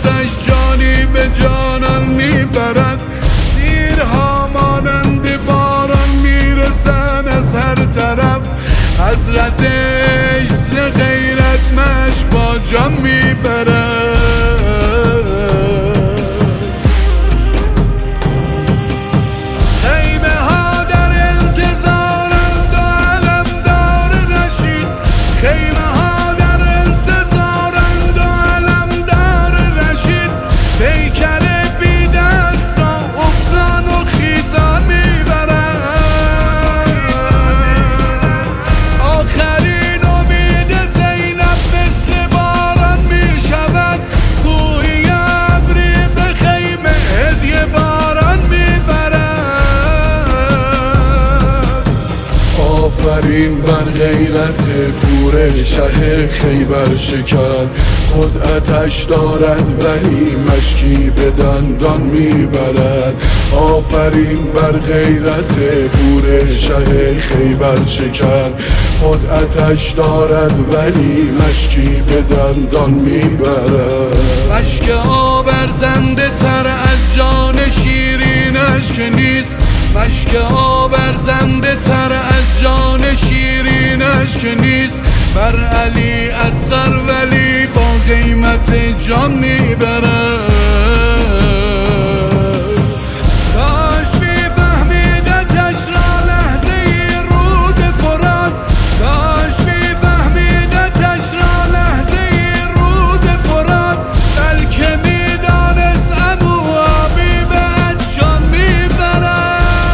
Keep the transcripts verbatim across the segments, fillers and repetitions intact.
آتش جانی به جانان میبرد. تیرها مانند باران میرسن از هر طرف، حضرتش ز غیرت مشک با جان میبرد. خیمه ها در انتظارند و علمدار رشید، خیمه ها در انتظارند و علمدار رشید. پیکر بی دست را افتان و خیزان میبرد. آخرین امید زینب مثل باران میشود، گویی ابری به خیمه هدیه باران میبرد. آفرین بر غیرت پور شه خیبر شکن، خود آتش دارد ولی مشکی به دندان میبرد. آفرین بر غیرت پور شه خیبر شکن، خود آتش دارد ولی مشکی به دندان میبرد. مشک آبرزنده تر از جان شیرینش که نیست، مشک آبرزنده تر از جان شیرینش که نیست. بر علی اصغر ولی با قیمت جان میبرد. کاش میفهمیدتش را لحظه ای رود فرات، کاش میفهمیدتش را لحظه ای رود فرات. بلکه میدانست ابو آبی به عطشان میبرد.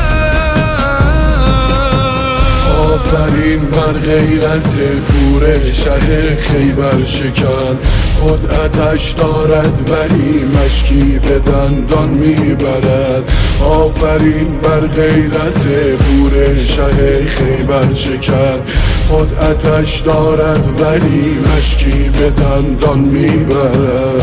آفرین بر غیرت پور شه خیبر شکن، خود آتش دارد ولی مشکی به دندان میبرد. آفرین بر غیرت پور شه خیبر شکن، خود آتش دارد ولی مشکی به دندان میبرد.